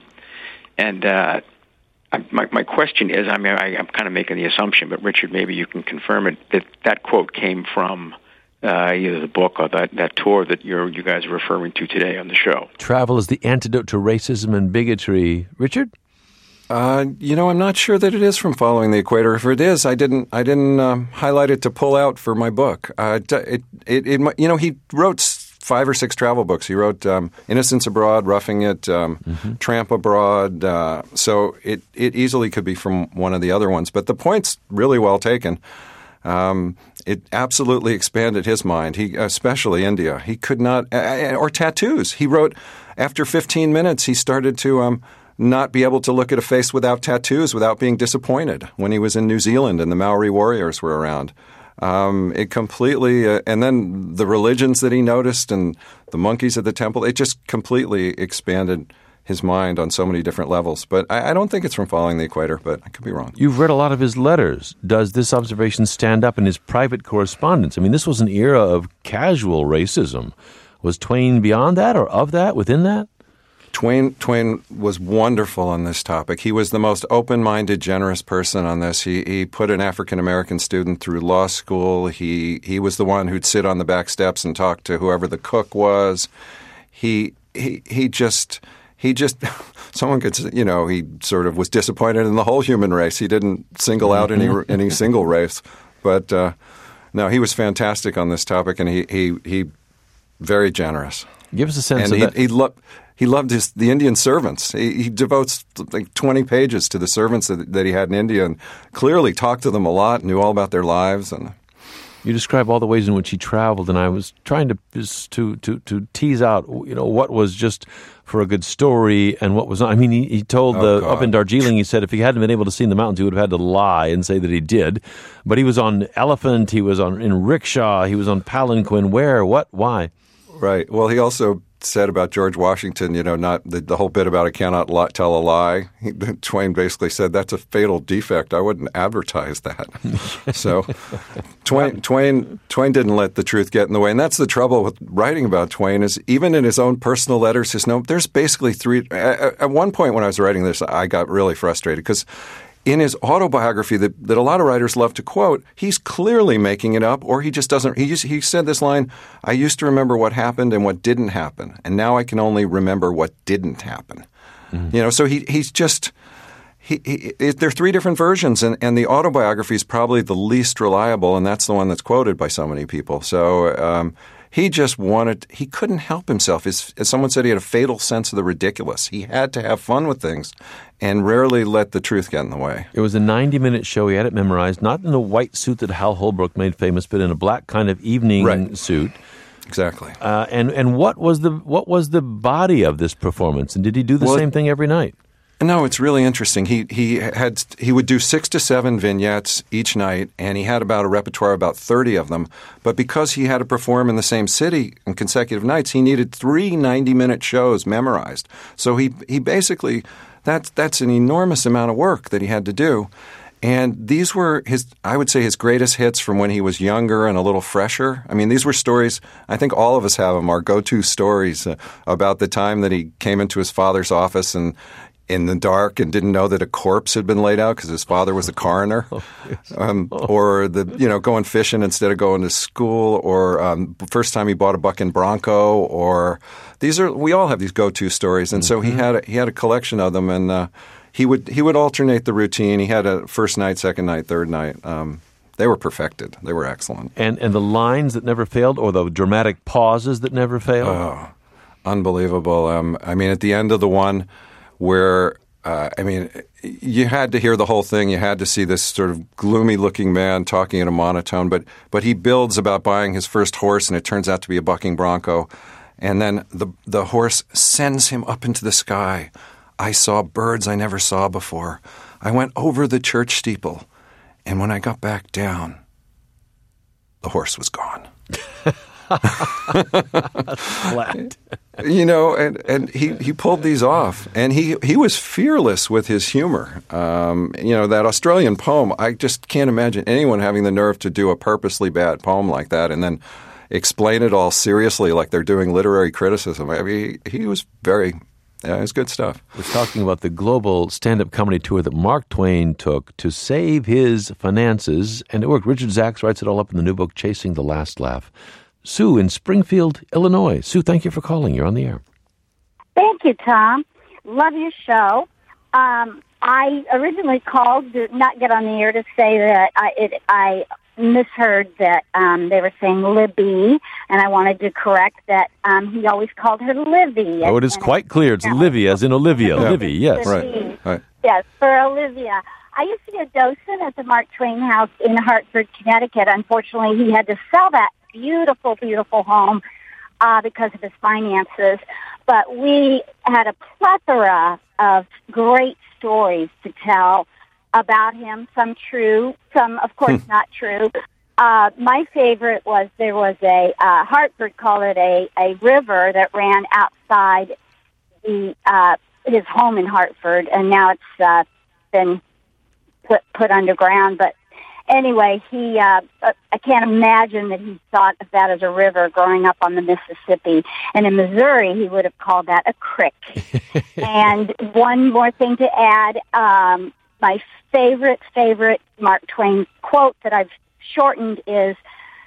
Speaker 8: And uh, I, my, my question is, I mean, I, I'm kind of making the assumption, but Richard, maybe you can confirm it, that that quote came from uh, either the book or that, that tour that you're, you guys are referring to today on the show.
Speaker 1: Travel is the antidote to racism and bigotry. Richard?
Speaker 2: Uh, you know, I'm not sure that it is from Following the Equator. If it is, I didn't, I didn't um, highlight it to pull out for my book. Uh, it, it, it, you know, he wrote five or six travel books. He wrote um, Innocents Abroad, Roughing It, um, mm-hmm. Tramp Abroad. Uh, so it, it easily could be from one of the other ones. But the point's really well taken. Um, it absolutely expanded his mind. He, especially India. He could not, uh, or tattoos. He wrote after fifteen minutes. He started to. Um, not be able to look at a face without tattoos without being disappointed when he was in New Zealand and the Maori warriors were around. Um, it completely uh, – and then the religions that he noticed and the monkeys at the temple, it just completely expanded his mind on so many different levels. But I, I don't think it's from Following the Equator, but I could be wrong.
Speaker 1: You've read a lot of his letters. Does this observation stand up in his private correspondence? I mean, this was an era of casual racism. Was Twain beyond that or of that, within that?
Speaker 2: Twain Twain was wonderful on this topic. He was the most open-minded, generous person on this. He he put an African-American student through law school. He he was the one who'd sit on the back steps and talk to whoever the cook was. He he he just he just someone could you know he sort of was disappointed in the whole human race. He didn't single out any any single race, but uh, no, he was fantastic on this topic, and he he he very generous.
Speaker 1: Give us a sense
Speaker 2: and
Speaker 1: of
Speaker 2: he,
Speaker 1: that.
Speaker 2: He loved. He loved his the Indian servants. He, he devotes like twenty pages to the servants that, that he had in India, and clearly talked to them a lot, knew all about their lives. And
Speaker 1: you describe all the ways in which he traveled, and I was trying to to to, to tease out, you know, what was just for a good story and what was not. I mean, he, he told
Speaker 2: oh,
Speaker 1: the
Speaker 2: God.
Speaker 1: up in Darjeeling, he said if he hadn't been able to see the mountains, he would have had to lie and say that he did. But he was on elephant, he was on in rickshaw, he was on palanquin. Where? What? Why?
Speaker 2: Right. Well, he also said about George Washington, you know, not the, the whole bit about I cannot li- tell a lie. He, Twain basically said that's a fatal defect. I wouldn't advertise that. So Twain, Twain, Twain didn't let the truth get in the way, and that's the trouble with writing about Twain. Is even in his own personal letters, his note. There's basically three. At, at one point when I was writing this, I got really frustrated because in his autobiography that, that a lot of writers love to quote, he's clearly making it up, or he just doesn't. He just, he said this line, I used to remember what happened and what didn't happen, and now I can only remember what didn't happen. Mm-hmm. You know, so he he's just he, he it, there are three different versions, and, and the autobiography is probably the least reliable, and that's the one that's quoted by so many people. So um, he just wanted – he couldn't help himself. As, as someone said, he had a fatal sense of the ridiculous. He had to have fun with things and rarely let the truth get in the way.
Speaker 1: It was a ninety-minute show. He had it memorized, not in the white suit that Hal Holbrook made famous, but in a black kind of evening
Speaker 2: right.
Speaker 1: suit.
Speaker 2: Exactly.
Speaker 1: Uh, and and what was the what was the body of this performance? And did he do the
Speaker 2: well,
Speaker 1: same thing every night?
Speaker 2: No, it's really interesting. He he had he would do six to seven vignettes each night, and he had about a repertoire of about thirty of them. But because he had to perform in the same city in consecutive nights, he needed three ninety-minute shows memorized. So he he basically that's that's an enormous amount of work that he had to do. And these were his, I would say, his greatest hits from when he was younger and a little fresher. I mean, these were stories, I think all of us have them, our go-to stories uh, about the time that he came into his father's office and in the dark and didn't know that a corpse had been laid out because his father was the coroner, oh, yes. um, oh. or the you know going fishing instead of going to school, or um, first time he bought a bucking bronco, or these are we all have these go-to stories, and mm-hmm. so he had a, he had a collection of them, and uh, he would he would alternate the routine. He had a first night, second night, third night. Um, they were perfected. They were excellent.
Speaker 1: And and the lines that never failed, or the dramatic pauses that never failed.
Speaker 2: Oh, unbelievable! Um, I mean, at the end of the one. Where, uh, I mean, you had to hear the whole thing. You had to see this sort of gloomy-looking man talking in a monotone. But but he builds about buying his first horse, and it turns out to be a bucking bronco. And then the the horse sends him up into the sky. I saw birds I never saw before. I went over the church steeple. And when I got back down, the horse was gone.
Speaker 1: Flat.
Speaker 2: You know, and, and he, he pulled these off, and he, he was fearless with his humor. Um, you know, that Australian poem, I just can't imagine anyone having the nerve to do a purposely bad poem like that and then explain it all seriously like they're doing literary criticism. I mean, he, he was very, yeah, it was good stuff.
Speaker 1: We're talking about the global stand-up comedy tour that Mark Twain took to save his finances, and it worked. Richard Zacks writes it all up in the new book, Chasing the Last Laugh. Sue in Springfield, Illinois. Sue, thank you for calling. You're on the air.
Speaker 9: Thank you, Tom. Love your show. Um, I originally called to not get on the air to say that I, it, I misheard that um, they were saying Libby, and I wanted to correct that um, he always called her Livy.
Speaker 1: Oh, it is quite clear. It's Livy, as in Olivia.
Speaker 2: Yeah.
Speaker 1: Livy, yes.
Speaker 2: Right. right.
Speaker 9: Yes, for Olivia. I used to be a docent at the Mark Twain House in Hartford, Connecticut. Unfortunately, he had to sell that beautiful, beautiful home uh, because of his finances. But we had a plethora of great stories to tell about him, some true, some, of course, not true. Uh, my favorite was there was a, uh, Hartford called it a, a river that ran outside the uh, his home in Hartford, and now it's uh, been put, put underground, but Anyway, he, uh, I can't imagine that he thought of that as a river growing up on the Mississippi. And in Missouri, he would have called that a creek. And one more thing to add, um, my favorite, favorite Mark Twain quote that I've shortened is,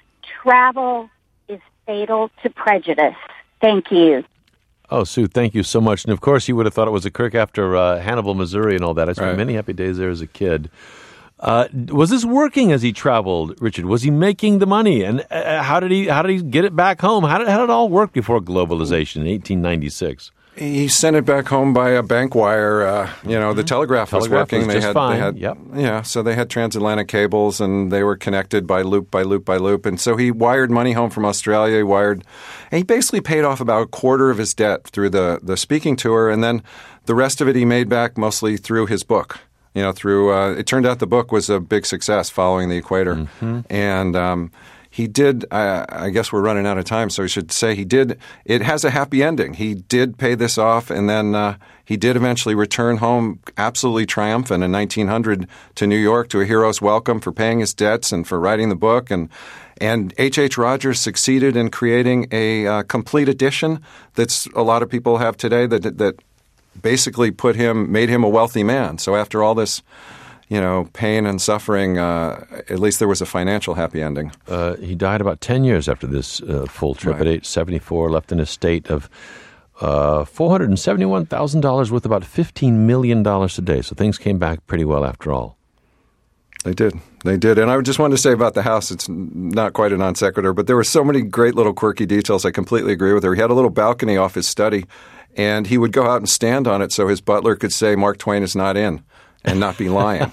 Speaker 9: travel is fatal to prejudice. Thank you.
Speaker 1: Oh, Sue, thank you so much. And of course, you would have thought it was a creek after uh, Hannibal, Missouri and all that. I spent right. many happy days there as a kid. Uh, was this working as he traveled, Richard? Was he making the money? And uh, how did he how did he get it back home? How did, how did it all work before globalization in eighteen ninety-six?
Speaker 2: He sent it back home by a bank wire. Uh, you know, the telegraph,
Speaker 1: telegraph
Speaker 2: was working.
Speaker 1: Was
Speaker 2: they
Speaker 1: just
Speaker 2: had,
Speaker 1: fine.
Speaker 2: They had,
Speaker 1: yep.
Speaker 2: Yeah, so they had transatlantic cables, and they were connected by loop by loop by loop. And so he wired money home from Australia. He wired, and he basically paid off about a quarter of his debt through the the speaking tour, and then the rest of it he made back mostly through his book. You know, through uh, it turned out the book was a big success, Following the Equator, mm-hmm. and um, he did. Uh, I guess we're running out of time, so I should say he did. It has a happy ending. He did pay this off, and then uh, he did eventually return home, absolutely triumphant in nineteen hundred to New York to a hero's welcome for paying his debts and for writing the book. And and H H. Rogers succeeded in creating a uh, complete edition that's a lot of people have today. That that. basically put him, made him a wealthy man. So after all this, you know, pain and suffering, uh, at least there was a financial happy ending.
Speaker 1: Uh, he died about ten years after this uh, full trip right. at age seventy-four, left an estate of uh, four hundred seventy-one thousand dollars worth about fifteen million dollars today. So things came back pretty well after all.
Speaker 2: They did. They did. And I just wanted to say about the house, it's not quite a non sequitur, but there were so many great little quirky details. I completely agree with her. He had a little balcony off his study, and he would go out and stand on it so his butler could say Mark Twain is not in and not be lying.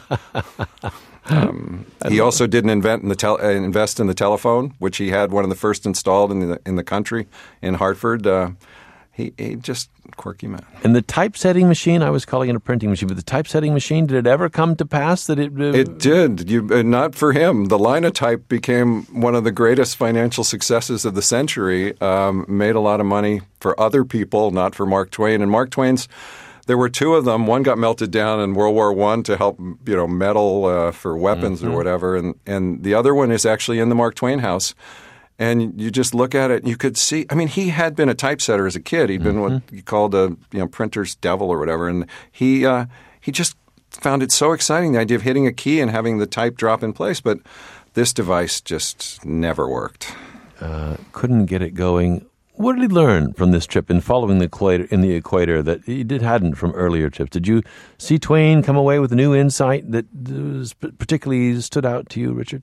Speaker 2: um, he also didn't invent in the tel- uh, invest in the telephone, which he had one of the first installed in the in the country in Hartford. Uh, he, he just quirky man.
Speaker 1: And the typesetting machine, I was calling it a printing machine, but the typesetting machine, did it ever come to pass that it... Uh,
Speaker 2: it did. You, uh, not for him. The Linotype became one of the greatest financial successes of the century, um, made a lot of money for other people, not for Mark Twain. And Mark Twain's, there were two of them. One got melted down in World War One to help, you know, metal uh, for weapons mm-hmm. or whatever. And, and the other one is actually in the Mark Twain house. And you just look at it, and you could see. I mean, he had been a typesetter as a kid. He'd been mm-hmm. what you called a you know printer's devil or whatever, and he uh, he just found it so exciting, the idea of hitting a key and having the type drop in place. But this device just never worked.
Speaker 1: Uh, couldn't get it going. What did he learn from this trip in following the equator, in the equator that he did hadn't from earlier trips? Did you see Twain come away with a new insight that was particularly stood out to you, Richard?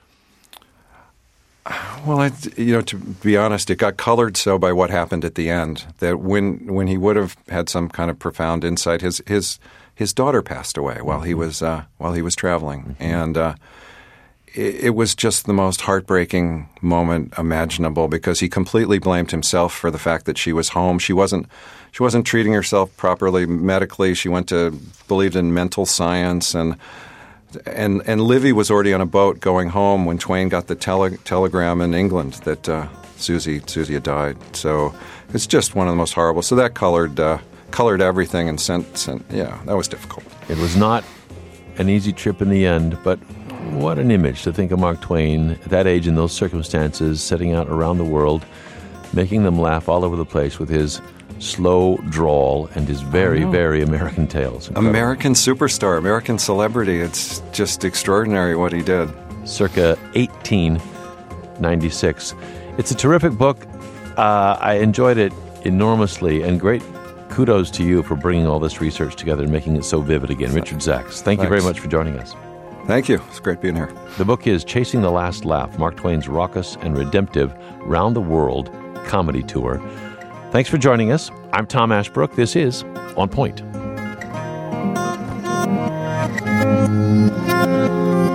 Speaker 2: Well, I, you know, to be honest, it got colored so by what happened at the end that when when he would have had some kind of profound insight, his his his daughter passed away while he was uh, while he was traveling, mm-hmm. and uh, it, it was just the most heartbreaking moment imaginable because he completely blamed himself for the fact that she was home. She wasn't she wasn't treating herself properly medically. She went to believed in mental science and. And and Livy was already on a boat going home when Twain got the tele, telegram in England that uh, Susie Susie had died. So it's just one of the most horrible. So that colored uh, colored everything and sent, sent yeah, that was difficult.
Speaker 1: It was not an easy trip in the end, but what an image to think of Mark Twain at that age in those circumstances, setting out around the world, making them laugh all over the place with his slow drawl and his very, very American tales. Incredible.
Speaker 2: American superstar, American celebrity. It's just extraordinary what he did.
Speaker 1: Circa eighteen ninety-six. It's a terrific book. Uh, I enjoyed it enormously, and great kudos to you for bringing all this research together and making it so vivid again. Richard Zacks, thank
Speaker 2: Thanks.
Speaker 1: you very much for joining us.
Speaker 2: Thank you. It's great being here.
Speaker 1: The book is Chasing the Last Laugh, Mark Twain's raucous and redemptive round-the-world comedy tour. Thanks for joining us. I'm Tom Ashbrook. This is On Point.